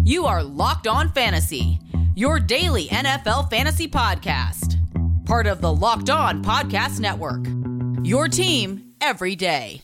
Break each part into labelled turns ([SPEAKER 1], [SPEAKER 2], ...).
[SPEAKER 1] You are Locked On Fantasy, your daily NFL fantasy podcast. Part of the Locked On Podcast Network, your team every day.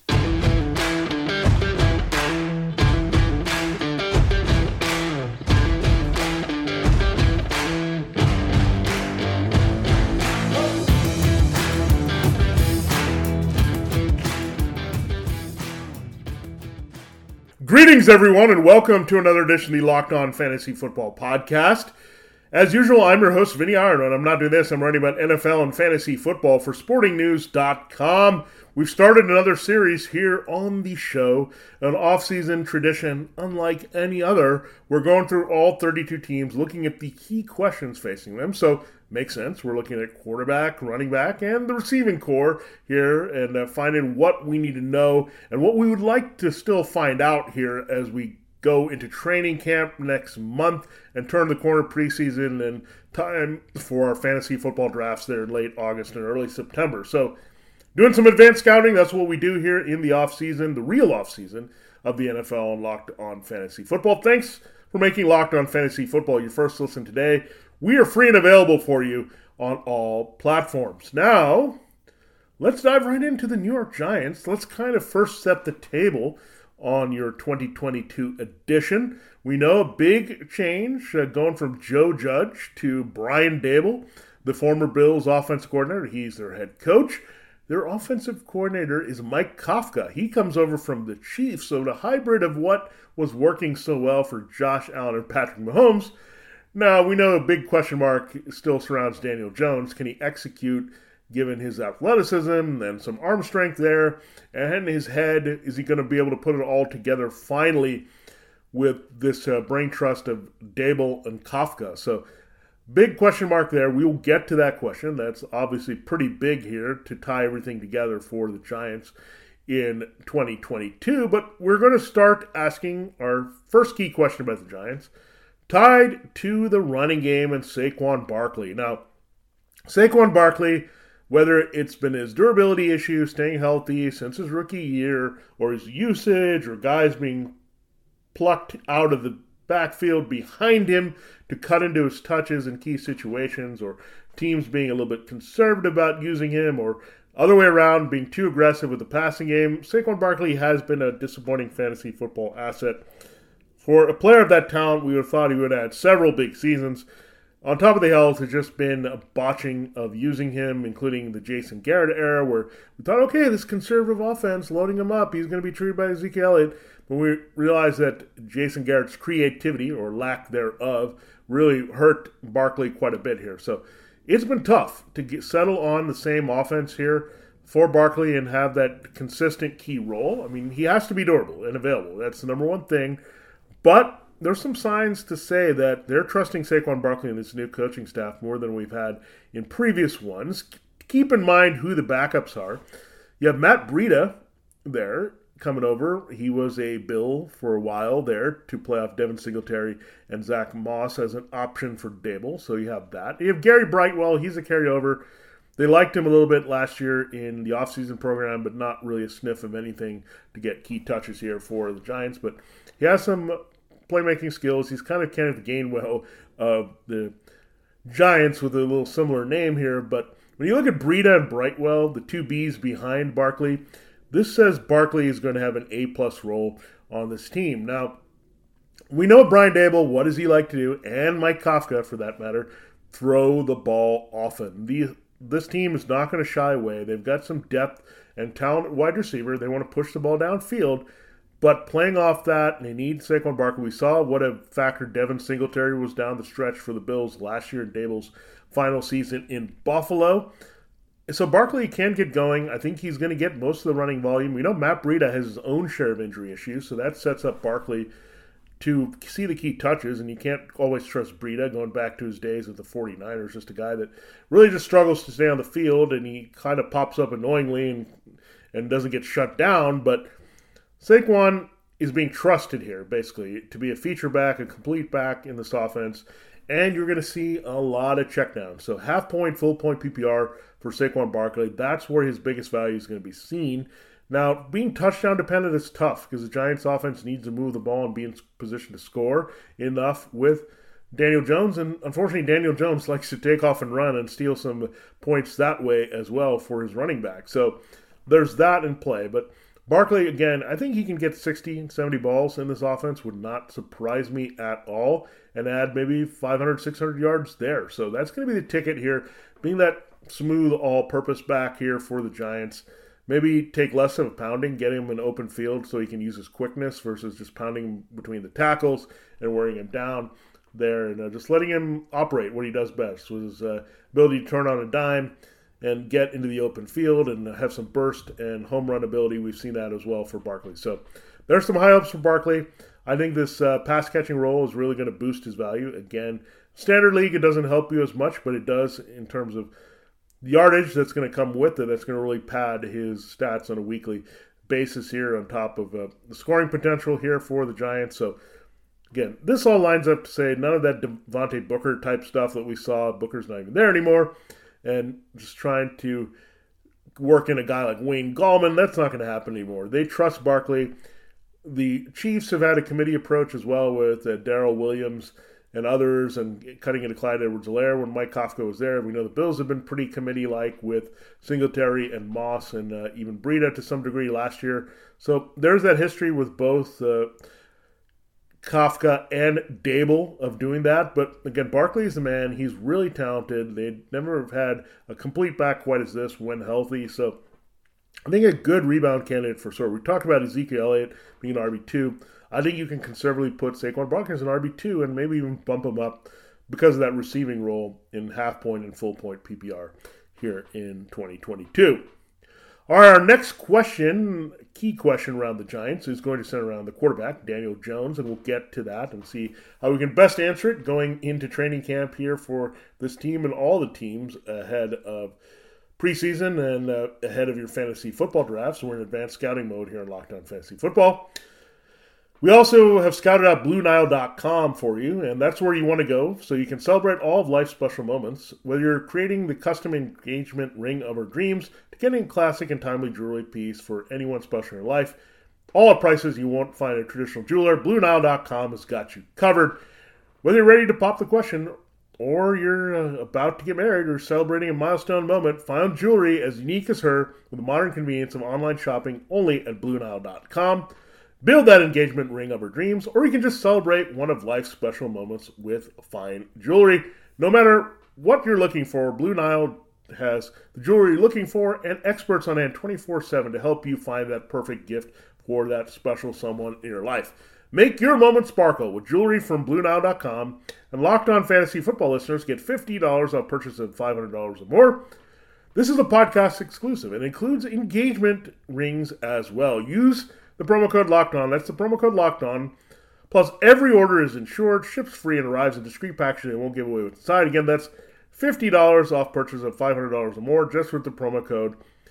[SPEAKER 2] Greetings, everyone, and welcome to another edition of the Locked On Fantasy Football Podcast. As usual, I'm your host, Vinny Ironwood. I'm not doing this. I'm writing about NFL and fantasy football for SportingNews.com. We've started another series here on the show, an off-season tradition unlike any other. We're going through all 32 teams, looking at the key questions facing them. So, makes sense. We're looking at quarterback, running back, and the receiving core here and finding what we need to know and what we would like to still find out here as we go into training camp next month and turn the corner preseason and time for our fantasy football drafts there in late August and early September. So, doing some advanced scouting, that's what we do here in the offseason, the real offseason of the NFL and Locked On Fantasy Football. Thanks for making Locked On Fantasy Football your first listen today. We are free and available for you on all platforms. Now, let's dive right into the New York Giants. Let's kind of first set the table on your 2022 edition. We know a big change going from Joe Judge to Brian Daboll, the former Bills offensive coordinator. He's their head coach. Their offensive coordinator is Mike Kafka. He comes over from the Chiefs, so the hybrid of what was working so well for Josh Allen and Patrick Mahomes. Now, we know a big question mark still surrounds Daniel Jones. Can he execute given his athleticism and some arm strength there? And his head, is he going to be able to put it all together finally with this brain trust of Daboll and Kafka? So, big question mark there. We will get to that question. That's obviously pretty big here to tie everything together for the Giants in 2022. But we're going to start asking our first key question about the Giants, tied to the running game and Saquon Barkley. Now, Saquon Barkley, whether it's been his durability issue, staying healthy since his rookie year, or his usage, or guys being plucked out of the backfield behind him to cut into his touches in key situations, or teams being a little bit conservative about using him, or other way around, being too aggressive with the passing game, Saquon Barkley has been a disappointing fantasy football asset. For a player of that talent, we would have thought he would have had several big seasons. On top of the health, it's just been a botching of using him, including the Jason Garrett era, where we thought, okay, this conservative offense, loading him up, he's going to be treated by Ezekiel Elliott. But we realized that Jason Garrett's creativity, or lack thereof, really hurt Barkley quite a bit here. So it's been tough to settle on the same offense here for Barkley and have that consistent key role. I mean, he has to be durable and available. That's the number one thing. But there's some signs to say that they're trusting Saquon Barkley and this new coaching staff more than we've had in previous ones. Keep in mind who the backups are. You have Matt Breida there coming over. He was a Bill for a while there to play off Devin Singletary and Zach Moss as an option for Daboll. So you have that. You have Gary Brightwell. He's a carryover. They liked him a little bit last year in the offseason program, but not really a sniff of anything to get key touches here for the Giants. But he has some playmaking skills. He's kind of Kenneth Gainwell of the Giants with a little similar name here. But when you look at Breida and Brightwell, the two Bs behind Barkley, this says Barkley is going to have an A-plus role on this team. Now, we know Brian Daboll, what does he like to do, and Mike Kafka, for that matter, throw the ball often. This team is not going to shy away. They've got some depth and talent at wide receiver. They want to push the ball downfield. But playing off that, they need Saquon Barkley. We saw what a factor Devin Singletary was down the stretch for the Bills last year in Daboll's final season in Buffalo. So Barkley can get going. I think he's going to get most of the running volume. We know Matt Breida has his own share of injury issues, so that sets up Barkley to see the key touches, and you can't always trust Breida going back to his days with the 49ers, just a guy that really just struggles to stay on the field, and he kind of pops up annoyingly and doesn't get shut down, but Saquon is being trusted here, basically, to be a feature back, a complete back in this offense, and you're going to see a lot of checkdowns. So half point, full point PPR for Saquon Barkley, that's where his biggest value is going to be seen. Now, being touchdown dependent is tough because the Giants offense needs to move the ball and be in position to score enough with Daniel Jones. And unfortunately, Daniel Jones likes to take off and run and steal some points that way as well for his running back. So there's that in play. But Barkley, again, I think he can get 60, 70 balls in this offense. Would not surprise me at all. And add maybe 500, 600 yards there. So that's going to be the ticket here. Being that smooth all-purpose back here for the Giants. Maybe take less of a pounding, get him an open field so he can use his quickness versus just pounding between the tackles and wearing him down there. And just letting him operate what he does best, with his ability to turn on a dime and get into the open field and have some burst and home run ability. We've seen that as well for Barkley. So there's some high hopes for Barkley. I think this pass-catching role is really going to boost his value. Again, standard league, it doesn't help you as much, but it does in terms of the yardage that's going to come with it. That's going to really pad his stats on a weekly basis here on top of the scoring potential here for the Giants. So, again, this all lines up to say none of that Devontae Booker type stuff that we saw. Booker's not even there anymore. And just trying to work in a guy like Wayne Gallman, that's not going to happen anymore. They trust Barkley. The Chiefs have had a committee approach as well with Darrell Williams and others, and cutting into Clyde Edwards-Helaire when Mike Kafka was there. We know the Bills have been pretty committee-like with Singletary and Moss and even Breida to some degree last year. So there's that history with both Kafka and Dable of doing that. But again, Barkley is the man. He's really talented. They never have had a complete back quite as this when healthy. So I think a good rebound candidate for sure. We talked about Ezekiel Elliott being an RB2. I think you can conservatively put Saquon Barkley as an RB2 and maybe even bump him up because of that receiving role in half-point and full-point PPR here in 2022. All right, our next question, key question around the Giants, is going to center around the quarterback, Daniel Jones, and we'll get to that and see how we can best answer it going into training camp here for this team and all the teams ahead of preseason and ahead of your fantasy football drafts. So we're in advanced scouting mode here on Locked On Fantasy Football. We also have scouted out BlueNile.com for you, and that's where you want to go so you can celebrate all of life's special moments, whether you're creating the custom engagement ring of our dreams to getting a classic and timely jewelry piece for anyone special in your life. All at prices you won't find at a traditional jeweler. BlueNile.com has got you covered. Whether you're ready to pop the question or you're about to get married or celebrating a milestone moment, find jewelry as unique as her with the modern convenience of online shopping only at BlueNile.com. Build that engagement ring of her dreams, or you can just celebrate one of life's special moments with fine jewelry. No matter what you're looking for, Blue Nile has the jewelry you're looking for and experts on hand 24/7 to help you find that perfect gift for that special someone in your life. Make your moment sparkle with jewelry from BlueNile.com, and Locked On Fantasy Football listeners get $50 off purchase of $500 or more. This is a podcast exclusive and includes engagement rings as well. Use the promo code Locked On. That's the promo code Locked On. Plus, every order is insured, ships free, and arrives in discreet packaging and won't give away what's inside. Again, that's $50 off purchase of $500 or more just with the promo code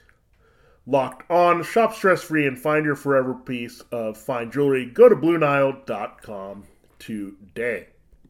[SPEAKER 2] Locked On. Shop stress-free and find your forever piece of fine jewelry. Go to BlueNile.com today.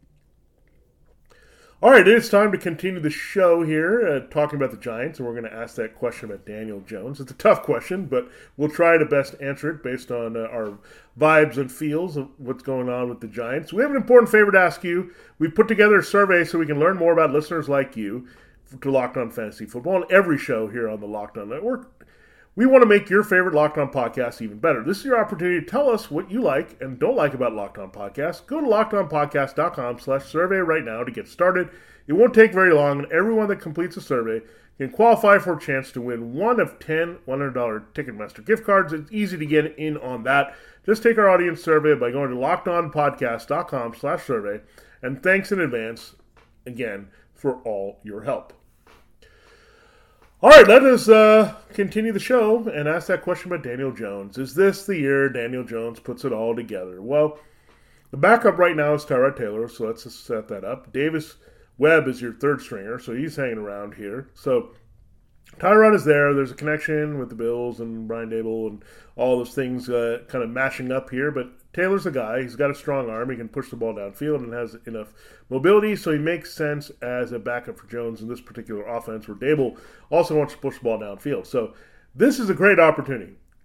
[SPEAKER 2] All right, it's time to continue the show here, talking about the Giants, and we're going to ask that question about Daniel Jones. It's a tough question, but we'll try to best answer it based on our vibes and feels of what's going on with the Giants. We have an important favor to ask you. We've put together a survey so we can learn more about listeners like you to Locked On Fantasy Football on every show here on the Locked On Network. We want to make your favorite Locked On podcast even better. This is your opportunity to tell us what you like and don't like about Locked On Podcast. Go to LockedOnPodcast.com/survey right now to get started. It won't take very long, and everyone that completes a survey can qualify for a chance to win one of 10 $100 Ticketmaster gift cards. It's easy to get in on that. Just take our audience survey by going to LockedOnPodcast.com/survey. And thanks in advance, again, for all your help. All right, let us continue the show and ask that question about Daniel Jones. Is this the year Daniel Jones puts it all together? Well, the backup right now is Tyrod Taylor, so let's just set that up. Davis Webb is your third stringer, so he's hanging around here. So Tyrod is there. There's a connection with the Bills and Brian Dable and all those things kind of mashing up here, but Taylor's the guy. He's got a strong arm. He can push the ball downfield and has enough mobility, so he makes sense as a backup for Jones in this particular offense where Dable also wants to push the ball downfield. So this is a great opportunity.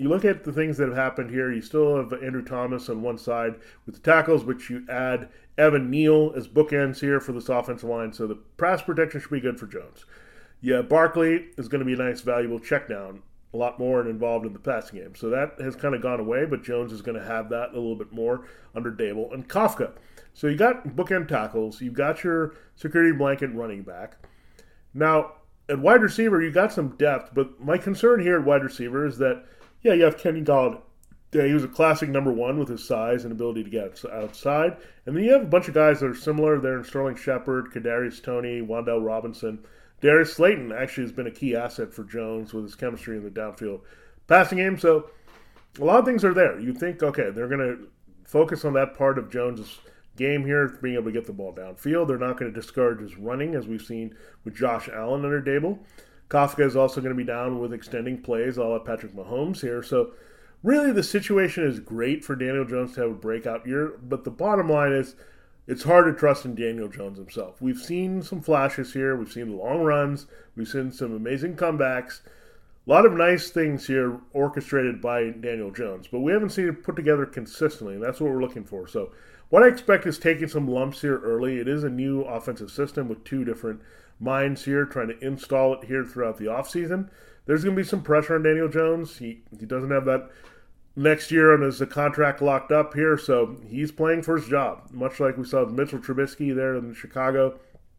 [SPEAKER 2] you look at the things that have happened here, you still have Andrew Thomas on one side with the tackles, but you add Evan Neal as bookends here for this offensive line, so the pass protection should be good for Jones. Yeah, Barkley is going to be a nice, valuable check down, a lot more and involved in the passing game. So that has kind of gone away, but Jones is going to have that a little bit more under Dable and Kafka. So you got bookend tackles, you've got your security blanket running back. Now, at wide receiver, you got some depth, but my concern here at wide receiver is that, yeah, you have Kenny Galladay. Yeah, he was a classic number one with his size and ability to get outside. And then you have a bunch of guys that are similar there in Sterling Shepard, Kadarius Toney, Wan'Dale Robinson. Darius Slayton actually has been a key asset for Jones with his chemistry in the downfield passing game. So a lot of things are there. You think, okay, they're going to focus on that part of Jones' game here, being able to get the ball downfield. They're not going to discourage his running, as we've seen with Josh Allen under Dable. Kafka is also going to be down with extending plays, a la Patrick Mahomes here. So really the situation is great for Daniel Jones to have a breakout year, but the bottom line is it's hard to trust in Daniel Jones himself. We've seen some flashes here. We've seen long runs. We've seen some amazing comebacks. A lot of nice things here orchestrated by Daniel Jones, but we haven't seen it put together consistently, and that's what we're looking for. So what I expect is taking some lumps here early. It is a new offensive system with two different minds here trying to install it here throughout the offseason. There's going to be some pressure on Daniel Jones. He doesn't have that next year on his contract locked up here, so he's playing for his job, much like we saw with Mitchell Trubisky there in Chicago.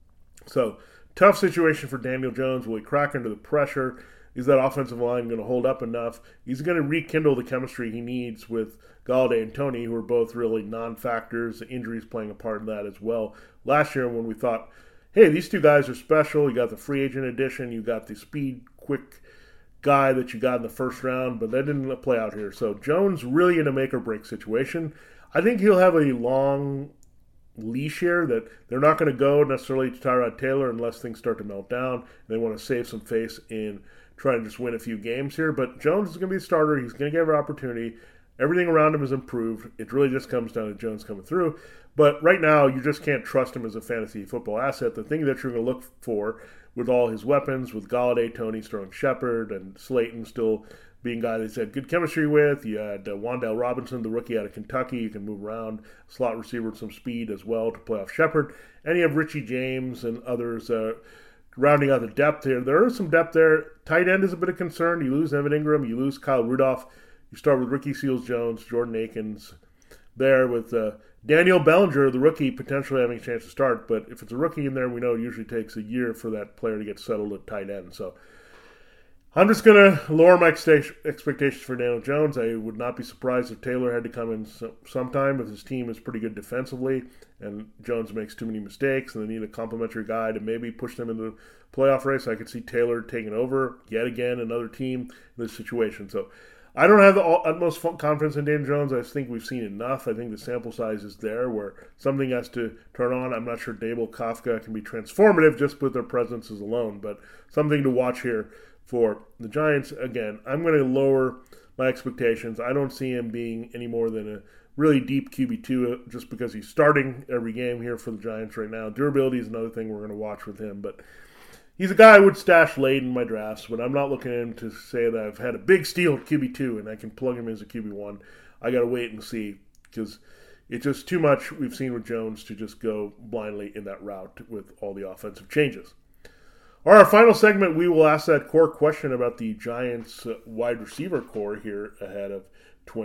[SPEAKER 2] So tough situation for Daniel Jones. Will he crack under the pressure? Is that offensive line going to hold up enough? He's going to rekindle the chemistry he needs with Galladay and Toney, who are both really non-factors. Injuries playing a part in that as well. Last year when we thought, hey, these two guys are special. You got the free agent addition. You got the speed, quick guy that you got in the first round, but that didn't play out here. So Jones really in a make-or-break situation. I think he'll have a long leash here that they're not going to go necessarily to Tyrod Taylor unless things start to melt down. They want to save some face in trying to just win a few games here. But Jones is going to be a starter. He's going to get an opportunity. Everything around him has improved. It really just comes down to Jones coming through. But right now, you just can't trust him as a fantasy football asset. The thing that you're going to look for with all his weapons, with Galladay, Toney, Sterling Shepard, and Slayton still being a guy that he's had good chemistry with. You had Wan'Dale Robinson, the rookie out of Kentucky. You can move around, slot receiver with some speed as well to play off Shepard. And you have Richie James and others rounding out the depth here. There is some depth there. Tight end is a bit of concern. You lose Evan Ingram. You lose Kyle Rudolph. You start with Ricky Seals-Jones, Jordan Akins there with Daniel Bellinger, the rookie, potentially having a chance to start. But if it's a rookie in there, we know it usually takes a year for that player to get settled at tight end. So I'm just going to lower my expectations for Daniel Jones. I would not be surprised if Taylor had to come in sometime if his team is pretty good defensively and Jones makes too many mistakes and they need a complimentary guy to maybe push them into the playoff race. I could see Taylor taking over yet again another team in this situation. So I don't have the utmost confidence in Daniel Jones. I think we've seen enough. I think the sample size is there where something has to turn on. I'm not sure Dable, Kafka can be transformative just with their presences alone, but something to watch here for the Giants. Again, I'm going to lower my expectations. I don't see him being any more than a really deep QB2 just because he's starting every game here for the Giants right now. Durability is another thing we're going to watch with him, but he's a guy I would stash late in my drafts, but I'm not looking at him to say that I've had a big steal at QB2 and I can plug him as a QB1. I got to wait and see because it's just too much we've seen with Jones to just go blindly in that route with all the offensive changes. All right, our final segment, we will ask that core question about the Giants wide receiver core here ahead of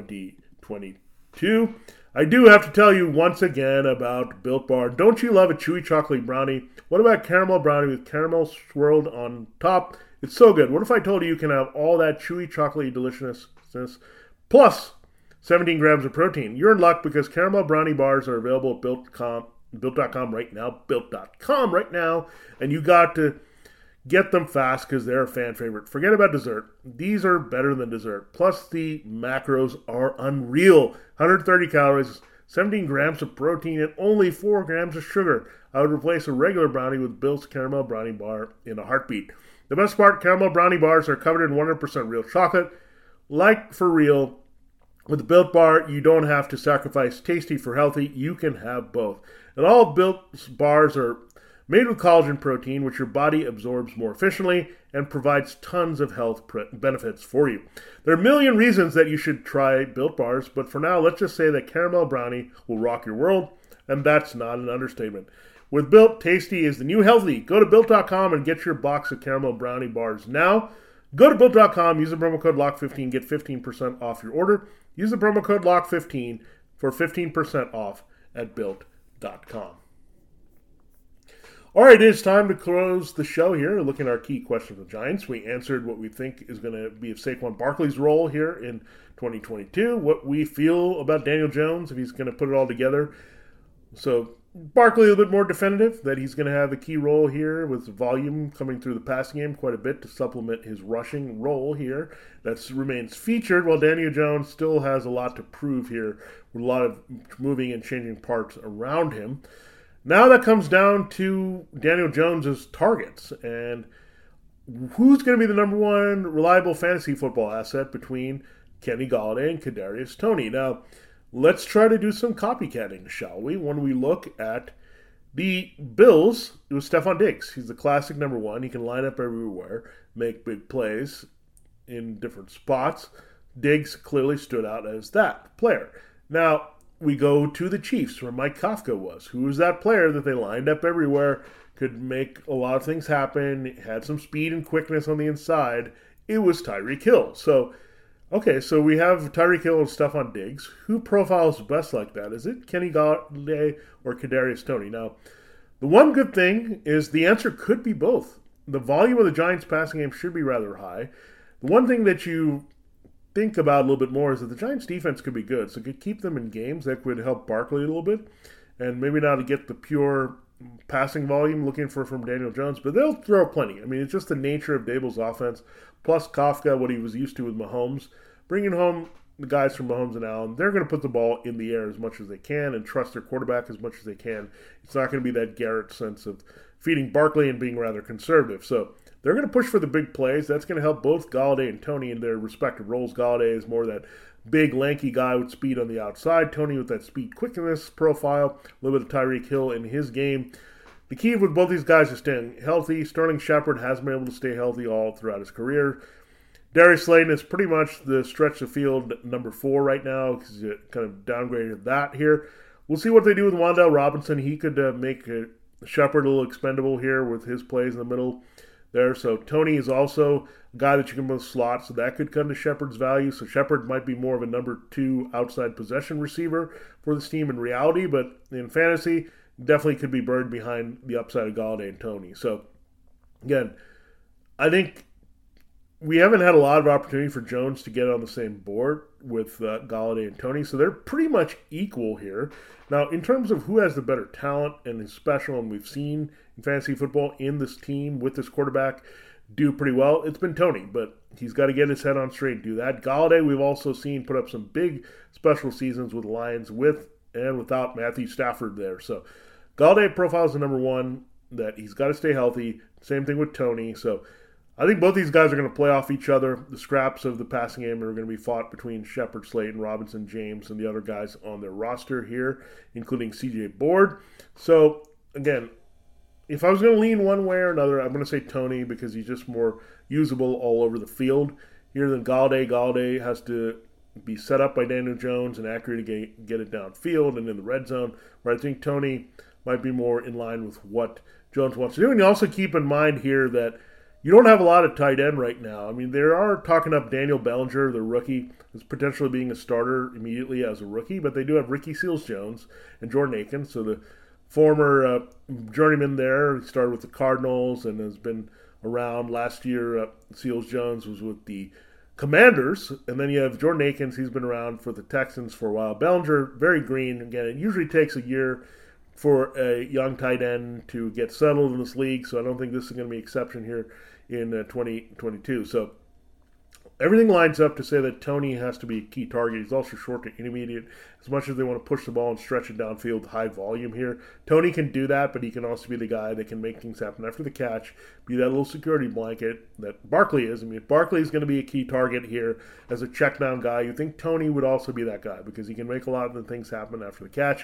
[SPEAKER 2] 2022. I do have to tell you once again about Built Bar. Don't you love a chewy chocolate brownie? What about caramel brownie with caramel swirled on top? It's so good. What if I told you you can have all that chewy chocolatey deliciousness plus 17 grams of protein? You're in luck because caramel brownie bars are available at Built.com right now. Built.com right now. And you got to get them fast because they're a fan favorite. Forget about dessert. These are better than dessert. Plus, the macros are unreal. 130 calories, 17 grams of protein, and only 4 grams of sugar. I would replace a regular brownie with Built's Caramel Brownie Bar in a heartbeat. The best part, caramel brownie bars are covered in 100% real chocolate. Like for real, with the Built Bar, you don't have to sacrifice tasty for healthy. You can have both. And all Built bars are made with collagen protein, which your body absorbs more efficiently and provides tons of health benefits for you. There are a million reasons that you should try Built Bars, but for now, let's just say that caramel brownie will rock your world, and that's not an understatement. With Built, tasty is the new healthy. Go to Built.com and get your box of caramel brownie bars now. Go to Built.com, use the promo code LOCK15, get 15% off your order. Use the promo code LOCK15 for 15% off at Built.com. All right, it's time to close the show here, looking at our key questions of the Giants. We answered what we think is going to be of Saquon Barkley's role here in 2022, what we feel about Daniel Jones, if he's going to put it all together. So Barkley a little bit more definitive that he's going to have a key role here with volume coming through the passing game quite a bit to supplement his rushing role here. That remains featured, while Daniel Jones still has a lot to prove here with a lot of moving and changing parts around him. Now that comes down to Daniel Jones' targets and who's going to be the number one reliable fantasy football asset between Kenny Golladay and Kadarius Toney. Now, let's try to do some copycatting, shall we? When we look at the Bills, it was Stephon Diggs. He's the classic number one. He can line up everywhere, make big plays in different spots. Diggs clearly stood out as that player. Now, we go to the Chiefs, where Mike Kafka was. Who was that player that they lined up everywhere, could make a lot of things happen, had some speed and quickness on the inside? It was Tyreek Hill. So we have Tyreek Hill and Stephon Diggs. Who profiles best like that? Is it Kenny Golladay or Kadarius Toney? Now, the one good thing is the answer could be both. The volume of the Giants' passing game should be rather high. The one thing that you think about a little bit more is that the Giants' defense could be good, so it could keep them in games. That could help Barkley a little bit, and maybe not to get the pure passing volume looking for from Daniel Jones, but they'll throw plenty. I mean, it's just the nature of Daboll's offense, plus Kafka, what he was used to with Mahomes. Bringing home the guys from Mahomes and Allen, they're going to put the ball in the air as much as they can and trust their quarterback as much as they can. It's not going to be that Garrett sense of feeding Barkley and being rather conservative. So they're going to push for the big plays. That's going to help both Golladay and Toney in their respective roles. Golladay is more that big, lanky guy with speed on the outside. Toney with that speed quickness profile. A little bit of Tyreek Hill in his game. The key with both these guys is staying healthy. Sterling Shepard has been able to stay healthy all throughout his career. Darius Slayton is pretty much the stretch of field number 4 right now because he kind of downgraded that here. We'll see what they do with Wan'Dale Robinson. He could make Shepard a little expendable here with his plays in the middle there. So Toney is also a guy that you can move slot, so that could come to Shepard's value. So Shepard might be more of a number 2 outside possession receiver for this team in reality, but in fantasy, definitely could be burned behind the upside of Golladay and Toney. So again, I think we haven't had a lot of opportunity for Jones to get on the same board with Golladay and Toney, so they're pretty much equal here. Now, in terms of who has the better talent and is special, and we've seen in fantasy football in this team with this quarterback do pretty well, it's been Toney, but he's got to get his head on straight and do that. Golladay, we've also seen put up some big special seasons with the Lions with and without Matthew Stafford there. So Golladay profiles the number 1, that he's got to stay healthy. Same thing with Toney. So I think both these guys are going to play off each other. The scraps of the passing game are going to be fought between Shepard, Slayton, Robinson, James, and the other guys on their roster here, including C.J. Board. So, again, if I was going to lean one way or another, I'm going to say Toney because he's just more usable all over the field here than Golladay. Golladay has to be set up by Daniel Jones and accurate to get it downfield and in the red zone, where I think Toney might be more in line with what Jones wants to do. And you also keep in mind here that you don't have a lot of tight end right now. I mean, they are talking up Daniel Bellinger, the rookie, as potentially being a starter immediately as a rookie, but they do have Ricky Seals-Jones and Jordan Akins. So the former journeyman there, he started with the Cardinals and has been around. Last year, Seals-Jones was with the Commanders, and then you have Jordan Akins. He's been around for the Texans for a while. Bellinger, very green. Again, it usually takes a year for a young tight end to get settled in this league, so I don't think this is going to be an exception here in 2022. So everything lines up to say that Toney has to be a key target. He's also short to intermediate. As much as they want to push the ball and stretch it downfield, high volume here, Toney can do that, but he can also be the guy that can make things happen after the catch, be that little security blanket that Barkley is. I mean, if Barkley is going to be a key target here as a check down guy, you think Toney would also be that guy because he can make a lot of the things happen after the catch.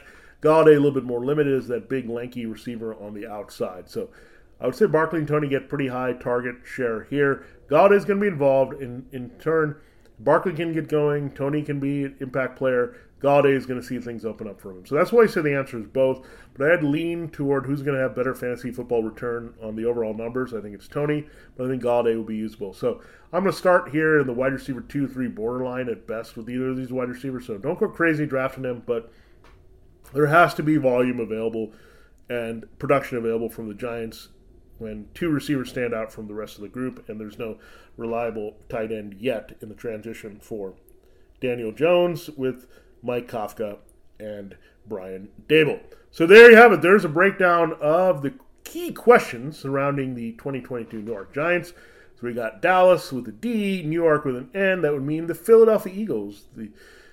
[SPEAKER 2] Galladay a little bit more limited as that big, lanky receiver on the outside. So I would say Barkley and Toney get pretty high target share here. Galladay is going to be involved. In turn, Barkley can get going. Toney can be an impact player. Galladay is going to see things open up for him. So that's why I said the answer is both. But I had leaned toward who's going to have better fantasy football return on the overall numbers. I think it's Toney, but I think Galladay will be usable. So I'm going to start here in the wide receiver 2-3 borderline at best with either of these wide receivers. So don't go crazy drafting them, but there has to be volume available and production available from the Giants when two receivers stand out from the rest of the group, and there's no reliable tight end yet in the transition for Daniel Jones with Mike Kafka and Brian Daboll. So there you have it. There's a breakdown of the key questions surrounding the 2022 New York Giants. So we got Dallas with a D, New York with an N. That would mean the Philadelphia Eagles. The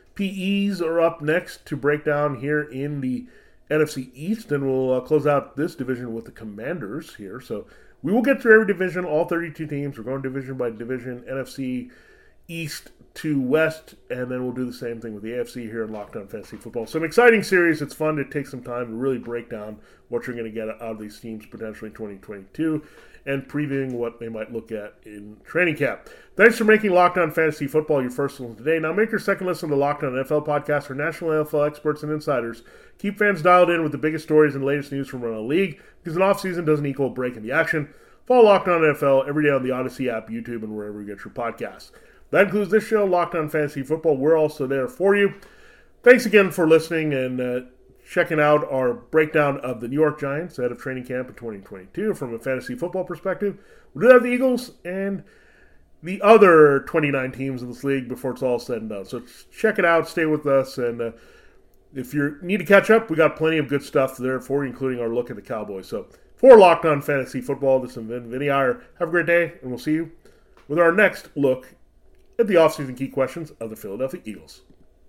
[SPEAKER 2] PEs are up next to break down here in the NFC East, and we'll close out this division with the Commanders here. So we will get through every division, all 32 teams. We're going division by division, NFC East to West, and then we'll do the same thing with the AFC here in Locked On Fantasy Football. So an exciting series. It's fun to take some time to really break down what you're going to get out of these teams potentially in 2022 and previewing what they might look at in training camp. Thanks for making Locked On Fantasy Football your first listen today. Now make your second listen to Locked On NFL podcast for national NFL experts and insiders. Keep fans dialed in with the biggest stories and latest news from around the league, because an offseason doesn't equal a break in the action. Follow Locked On NFL every day on the Odyssey app, YouTube, and wherever you get your podcasts. That includes this show, Locked On Fantasy Football. We're also there for you. Thanks again for listening and checking out our breakdown of the New York Giants ahead of training camp in 2022 from a fantasy football perspective. We'll do that with the Eagles and the other 29 teams in this league before it's all said and done. So check it out. Stay with us. And if you need to catch up, we got plenty of good stuff there for you, including our look at the Cowboys. So for Locked On Fantasy Football, this is Vinny Iyer. Have a great day, and we'll see you with our next look at the offseason key questions of the Philadelphia Eagles.